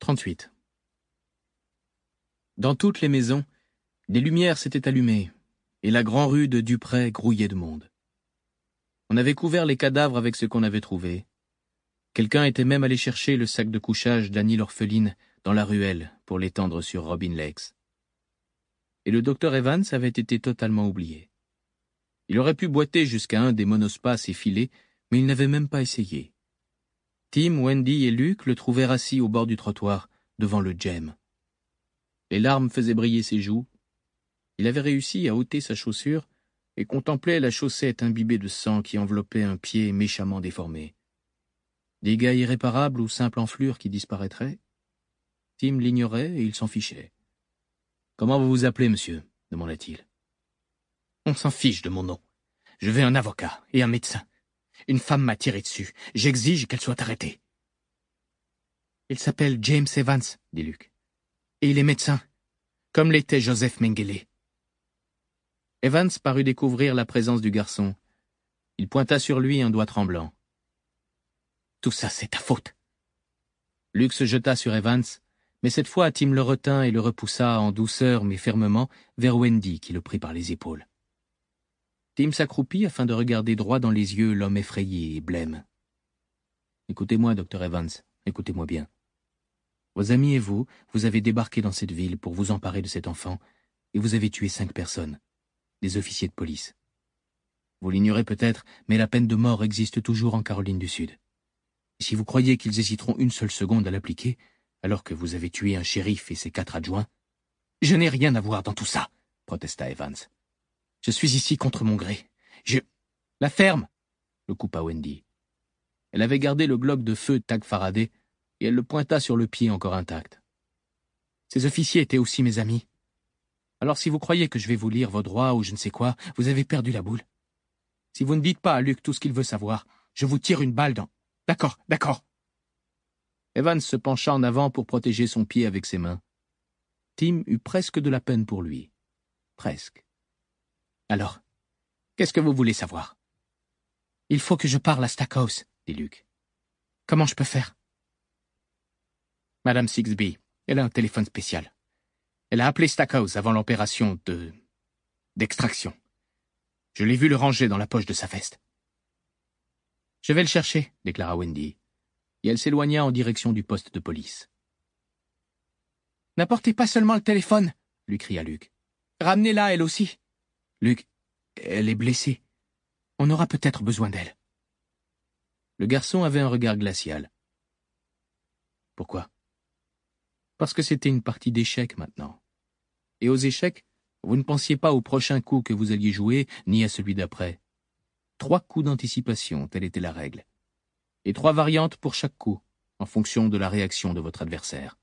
38. Dans toutes les maisons, des lumières s'étaient allumées, et la grande rue de Duprey grouillait de monde. On avait couvert les cadavres avec ce qu'on avait trouvé. Quelqu'un était même allé chercher le sac de couchage d'Annie l'orpheline dans la ruelle pour l'étendre sur Robin Lakes. Et le docteur Evans avait été totalement oublié. Il aurait pu boiter jusqu'à un des monospaces effilés, mais il n'avait même pas essayé. Tim, Wendy et Luke le trouvèrent assis au bord du trottoir, devant le Gem. Les larmes faisaient briller ses joues. Il avait réussi à ôter sa chaussure et contemplait la chaussette imbibée de sang qui enveloppait un pied méchamment déformé. Dégâts irréparables ou simple enflure qui disparaîtrait? Tim l'ignorait et il s'en fichait. « Comment vous vous appelez, monsieur ?» demanda-t-il. « On s'en fiche de mon nom. Je veux un avocat et un médecin. Une femme m'a tiré dessus. J'exige qu'elle soit arrêtée. »« Il s'appelle James Evans, » dit Luke. « Et il est médecin, comme l'était Joseph Mengele. » Evans parut découvrir la présence du garçon. Il pointa sur lui un doigt tremblant. « Tout ça, c'est ta faute. » Luke se jeta sur Evans, mais cette fois Tim le retint et le repoussa en douceur mais fermement vers Wendy qui le prit par les épaules. Tim s'accroupit afin de regarder droit dans les yeux l'homme effrayé et blême. « Écoutez-moi, Dr. Evans, écoutez-moi bien. Vos amis et vous avez débarqué dans cette ville pour vous emparer de cet enfant, et vous avez tué 5 personnes, des officiers de police. Vous l'ignorez peut-être, mais la peine de mort existe toujours en Caroline du Sud. Et si vous croyez qu'ils hésiteront une seule seconde à l'appliquer, alors que vous avez tué un shérif et ses 4 adjoints, je n'ai rien à voir dans tout ça, protesta Evans. Je suis ici contre mon gré. La ferme, le coupa Wendy. Elle avait gardé le globe de feu Tag Faraday et elle le pointa sur le pied encore intact. Ces officiers étaient aussi mes amis. Alors si vous croyez que je vais vous lire vos droits ou je ne sais quoi, vous avez perdu la boule. Si vous ne dites pas à Luke tout ce qu'il veut savoir, je vous tire une balle dans... D'accord. Evans se pencha en avant pour protéger son pied avec ses mains. Tim eut presque de la peine pour lui. Presque. Alors, qu'est-ce que vous voulez savoir? Il faut que je parle à Stackhouse, dit Luke. Comment je peux faire? Madame Sigsbee, elle a un téléphone spécial. Elle a appelé Stackhouse avant l'opération d'extraction. Je l'ai vu le ranger dans la poche de sa veste. Je vais le chercher, déclara Wendy, et elle s'éloigna en direction du poste de police. N'apportez pas seulement le téléphone, lui cria Luke. Ramenez-la, elle aussi. Luke, elle est blessée. On aura peut-être besoin d'elle. Le garçon avait un regard glacial. Pourquoi? Parce que c'était une partie d'échecs maintenant. Et aux échecs, vous ne pensiez pas au prochain coup que vous alliez jouer, ni à celui d'après. 3 coups d'anticipation, telle était la règle. Et 3 variantes pour chaque coup, en fonction de la réaction de votre adversaire.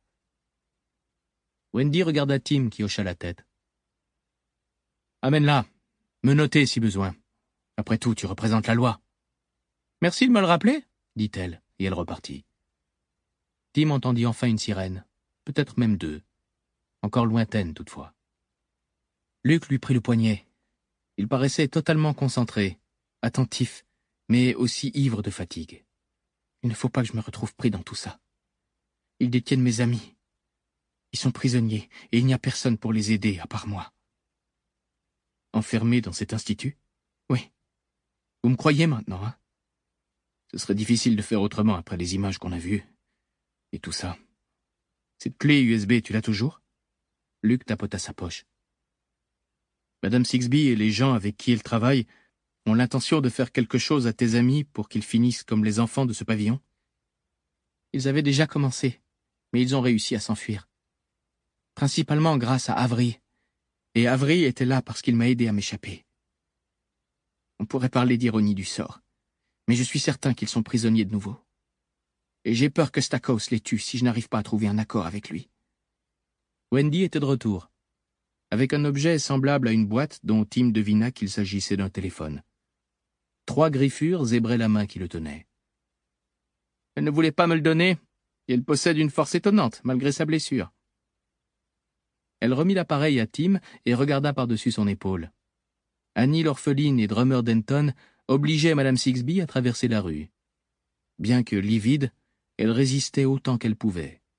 Wendy regarda Tim qui hocha la tête. Amène-la. Menottez si besoin. Après tout, tu représentes la loi. Merci de me le rappeler, dit-elle, et elle repartit. Tim entendit enfin une sirène, peut-être même 2, encore lointaine toutefois. Luke lui prit le poignet. Il paraissait totalement concentré, attentif, mais aussi ivre de fatigue. Il ne faut pas que je me retrouve pris dans tout ça. Ils détiennent mes amis. Ils sont prisonniers, et il n'y a personne pour les aider à part moi. Enfermés dans cet institut? Oui. Vous me croyez maintenant, hein? Ce serait difficile de faire autrement après les images qu'on a vues. Et tout ça. Cette clé USB, tu l'as toujours? Luke tapota sa poche. Madame Sigsbee et les gens avec qui elle travaille ont l'intention de faire quelque chose à tes amis pour qu'ils finissent comme les enfants de ce pavillon? Ils avaient déjà commencé, mais ils ont réussi à s'enfuir. Principalement grâce à Avery. Et Avery était là parce qu'il m'a aidé à m'échapper. On pourrait parler d'ironie du sort, mais je suis certain qu'ils sont prisonniers de nouveau. Et j'ai peur que Stackhouse les tue si je n'arrive pas à trouver un accord avec lui. Wendy était de retour, avec un objet semblable à une boîte dont Tim devina qu'il s'agissait d'un téléphone. 3 griffures zébraient la main qui le tenait. Elle ne voulait pas me le donner, et elle possède une force étonnante, malgré sa blessure. Elle remit l'appareil à Tim et regarda par-dessus son épaule. Annie l'orpheline et Drummer Denton obligeaient Madame Sigsbee à traverser la rue. Bien que livide, elle résistait autant qu'elle pouvait.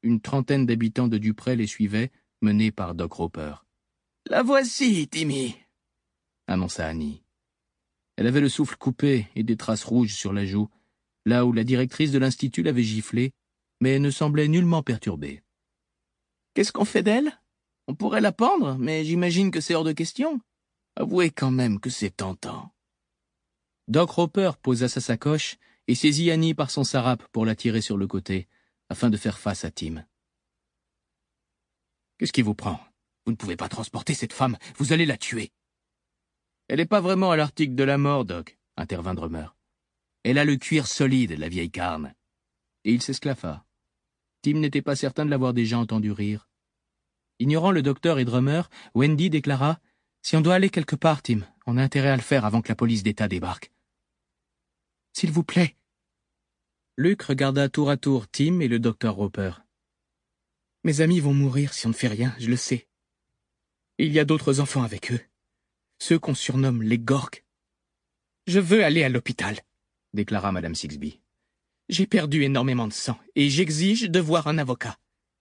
une trentaine d'habitants de Duprey les suivaient, menés par Doc Roper. « La voici, Timmy !» annonça Annie. Elle avait le souffle coupé et des traces rouges sur la joue, là où la directrice de l'institut l'avait giflée, mais ne semblait nullement perturbée. « Qu'est-ce qu'on fait d'elle? On pourrait la pendre, mais j'imagine que c'est hors de question. Avouez quand même que c'est tentant. » Doc Roper posa sa sacoche et saisit Annie par son sarape pour la tirer sur le côté, afin de faire face à Tim. « Qu'est-ce qui vous prend? Vous ne pouvez pas transporter cette femme, vous allez la tuer. » « Elle n'est pas vraiment à l'article de la mort, Doc, » intervint Drummer. « Elle a le cuir solide, la vieille carne. » Et il s'esclaffa. Tim n'était pas certain de l'avoir déjà entendu rire. Ignorant le docteur et Drummer, Wendy déclara « Si on doit aller quelque part, Tim, on a intérêt à le faire avant que la police d'État débarque. »« S'il vous plaît. » Luke regarda tour à tour Tim et le docteur Roper. « Mes amis vont mourir si on ne fait rien, je le sais. Et il y a d'autres enfants avec eux. Ceux qu'on surnomme les Gorks. Je veux aller à l'hôpital, déclara Madame Sigsbee. J'ai perdu énormément de sang et j'exige de voir un avocat.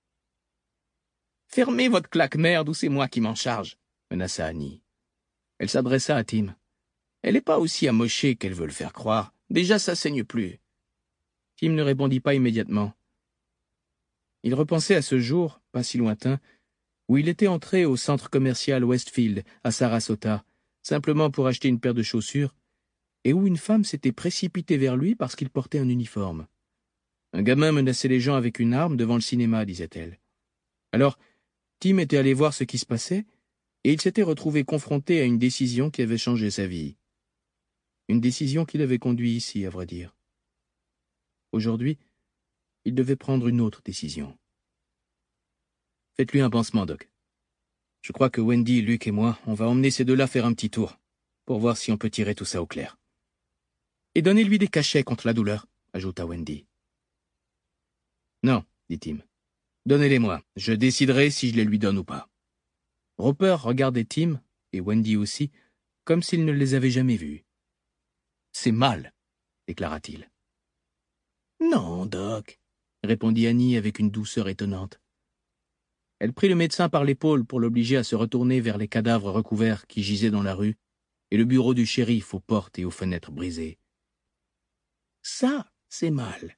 Fermez votre claque-merde ou c'est moi qui m'en charge, menaça Annie. Elle s'adressa à Tim. Elle n'est pas aussi amochée qu'elle veut le faire croire. Déjà, ça saigne plus. Tim ne répondit pas immédiatement. Il repensait à ce jour, pas si lointain, où il était entré au centre commercial Westfield, à Sarasota, simplement pour acheter une paire de chaussures, et où une femme s'était précipitée vers lui parce qu'il portait un uniforme. Un gamin menaçait les gens avec une arme devant le cinéma, disait-elle. Alors, Tim était allé voir ce qui se passait, et il s'était retrouvé confronté à une décision qui avait changé sa vie. Une décision qui l'avait conduit ici, à vrai dire. Aujourd'hui, il devait prendre une autre décision. Faites-lui un pansement, Doc. Je crois que Wendy, Luke et moi, on va emmener ces deux-là faire un petit tour, pour voir si on peut tirer tout ça au clair. Et donnez-lui des cachets contre la douleur, ajouta Wendy. Non, dit Tim. Donnez-les-moi, je déciderai si je les lui donne ou pas. Roper regardait Tim, et Wendy aussi, comme s'il ne les avait jamais vus. C'est mal, déclara-t-il. Non, Doc, répondit Annie avec une douceur étonnante. Elle prit le médecin par l'épaule pour l'obliger à se retourner vers les cadavres recouverts qui gisaient dans la rue et le bureau du shérif aux portes et aux fenêtres brisées. Ça, c'est mal.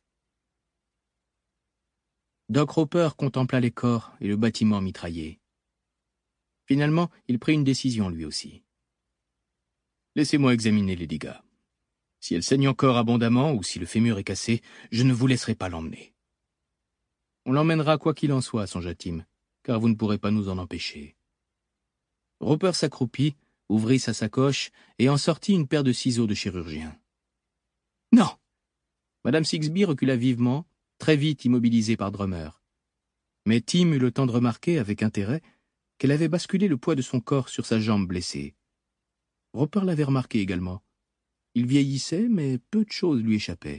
Doc Roper contempla les corps et le bâtiment mitraillé. Finalement, il prit une décision lui aussi. Laissez-moi examiner les dégâts. Si elle saigne encore abondamment ou si le fémur est cassé, je ne vous laisserai pas l'emmener. On l'emmènera quoi qu'il en soit, songea Tim, car vous ne pourrez pas nous en empêcher. Roper s'accroupit, ouvrit sa sacoche et en sortit une paire de ciseaux de chirurgien. Non! Madame Sigsbee recula vivement, très vite immobilisée par Drummer. Mais Tim eut le temps de remarquer, avec intérêt, qu'elle avait basculé le poids de son corps sur sa jambe blessée. Roper l'avait remarqué également. Il vieillissait, mais peu de choses lui échappaient.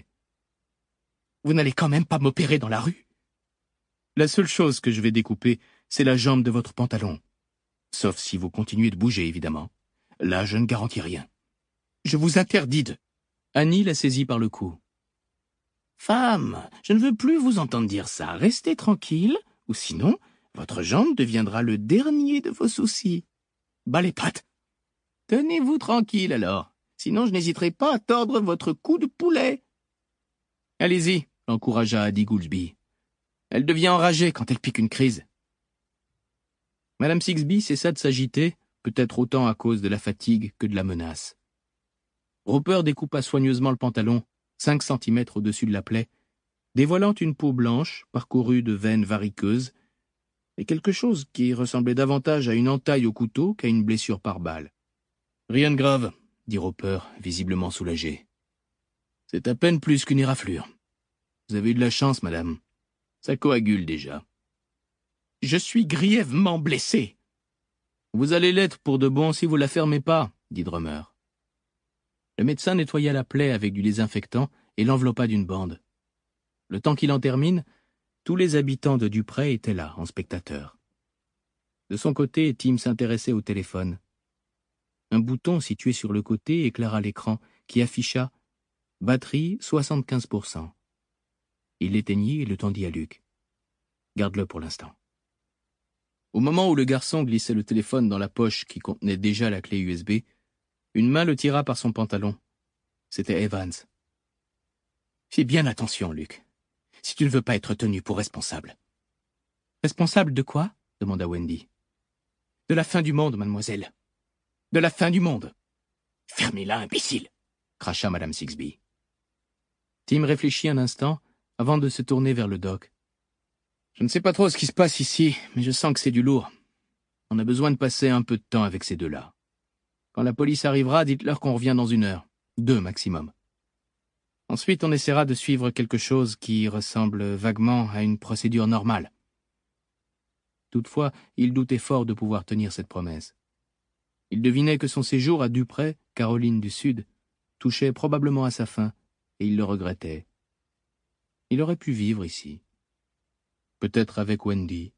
« Vous n'allez quand même pas m'opérer dans la rue ?» « La seule chose que je vais découper, c'est la jambe de votre pantalon. Sauf si vous continuez de bouger, évidemment. Là, je ne garantis rien. Je vous interdis de... » Annie la saisit par le cou. « Femme, je ne veux plus vous entendre dire ça. Restez tranquille, ou sinon, votre jambe deviendra le dernier de vos soucis. Bas les pattes. Tenez-vous tranquille, alors. Sinon, je n'hésiterai pas à tordre votre cou de poulet. » « Allez-y, » l'encouragea Addie Goolsbee. « Elle devient enragée quand elle pique une crise. » Madame Sigsbee cessa de s'agiter, peut-être autant à cause de la fatigue que de la menace. Roper découpa soigneusement le pantalon, 5 centimètres au-dessus de la plaie, dévoilant une peau blanche parcourue de veines variqueuses, et quelque chose qui ressemblait davantage à une entaille au couteau qu'à une blessure par balle. « Rien de grave, » dit Roper, visiblement soulagé. « C'est à peine plus qu'une éraflure. Vous avez eu de la chance, madame. Ça coagule déjà. »« Je suis grièvement blessé. »« Vous allez l'être pour de bon si vous la fermez pas, » dit Drummer. Le médecin nettoya la plaie avec du désinfectant et l'enveloppa d'une bande. Le temps qu'il en termine, tous les habitants de Duprey étaient là, en spectateurs. De son côté, Tim s'intéressait au téléphone. Un bouton situé sur le côté éclaira l'écran qui afficha « Batterie 75%. » Il l'éteignit et le tendit à Luke. Garde-le pour l'instant. » Au moment où le garçon glissait le téléphone dans la poche qui contenait déjà la clé USB, une main le tira par son pantalon. C'était Evans. « Fais bien attention, Luke, si tu ne veux pas être tenu pour responsable. »« Responsable de quoi ?» demanda Wendy. « De la fin du monde, mademoiselle. De la fin du monde. »« Fermez-la, imbécile !» cracha Madame Sigsbee. Tim réfléchit un instant avant de se tourner vers le doc. « Je ne sais pas trop ce qui se passe ici, mais je sens que c'est du lourd. On a besoin de passer un peu de temps avec ces deux-là. Quand la police arrivera, dites-leur qu'on revient dans 1 heure, 2 maximum. Ensuite, on essaiera de suivre quelque chose qui ressemble vaguement à une procédure normale. » Toutefois, il doutait fort de pouvoir tenir cette promesse. Il devinait que son séjour à Duprey, Caroline du Sud, touchait probablement à sa fin, et il le regrettait. Il aurait pu vivre ici. Peut-être avec Wendy,